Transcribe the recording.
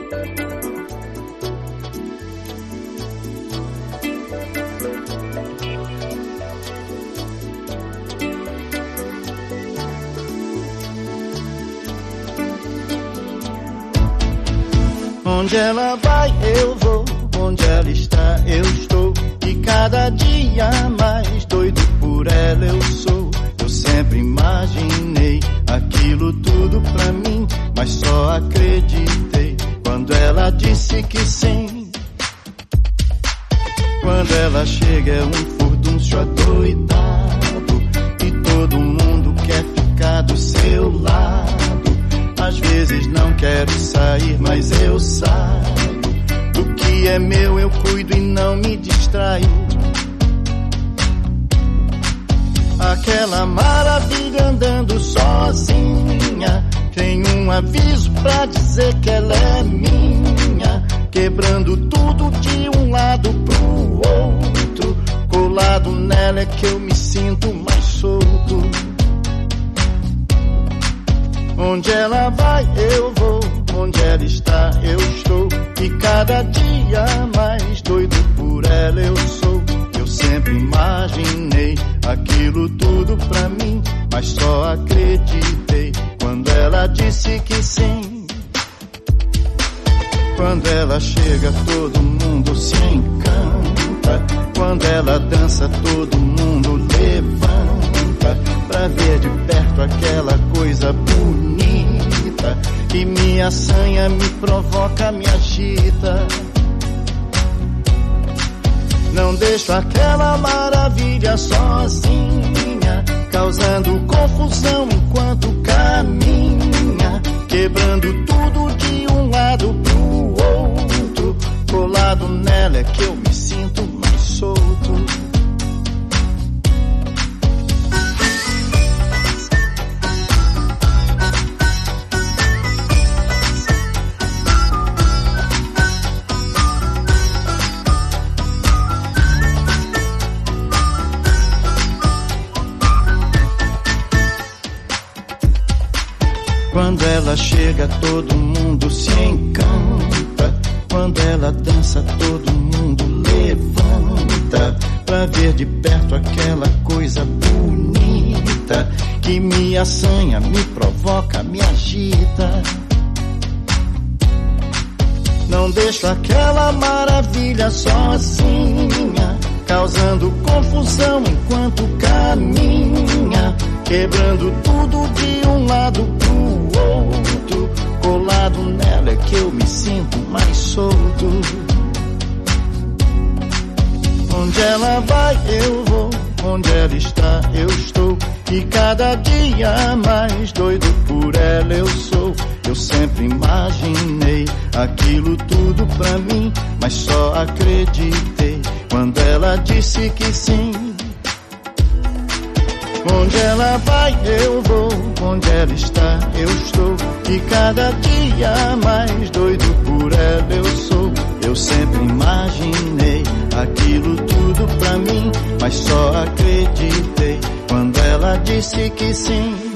Onde ela vai, eu vou. Onde ela está, eu estou. E cada dia mais doido por ela eu sou. Eu sempre imaginei aquilo tudo pra mim, mas só acreditei quando ela disse que sim. Quando ela chega é um furdúncio adoidado, e todo mundo quer ficar do seu lado. Às vezes não quero sair, mas eu saio. Do que é meu eu cuido e não me distraio. Aquela maravilha andando sozinha, tem um aviso pra dizer que ela é minha. Quebrando tudo de um lado pro outro, colado nela é que eu me sinto mais solto. Onde ela vai, eu vou. Onde ela está, eu estou. E cada dia mais doido por ela eu sou. Eu sempre imaginei aquilo tudo pra mim, mas só acreditei quando ela disse que sim. Quando ela chega todo mundo se encanta. Quando ela dança todo mundo levanta, pra ver de perto aquela coisa bonita que me assanha, me provoca, me agita. Não deixo aquela maravilha sozinha, causando confusão enquanto caminha, quebrando tudo de um lado pro outro. Colado nela é que eu me sinto mais solto. Quando ela chega todo mundo se encanta. Quando ela dança todo mundo levanta, pra ver de perto aquela coisa bonita que me assanha, me provoca, me agita. Não deixo aquela maravilha sozinha, causando confusão enquanto caminha, quebrando tudo de um lado pro outro. Colado nela é que eu me sinto mais solto. Onde ela vai, eu vou. Onde ela está, eu estou. E cada dia mais doido por ela eu sou. Eu sempre imaginei aquilo tudo pra mim, mas só acreditei quando ela disse que sim. Onde ela vai, eu vou. Onde ela está, eu estou. E cada dia mais doido por ela eu sou. Eu sempre imaginei aquilo tudo pra mim, mas só acreditei quando ela disse que sim.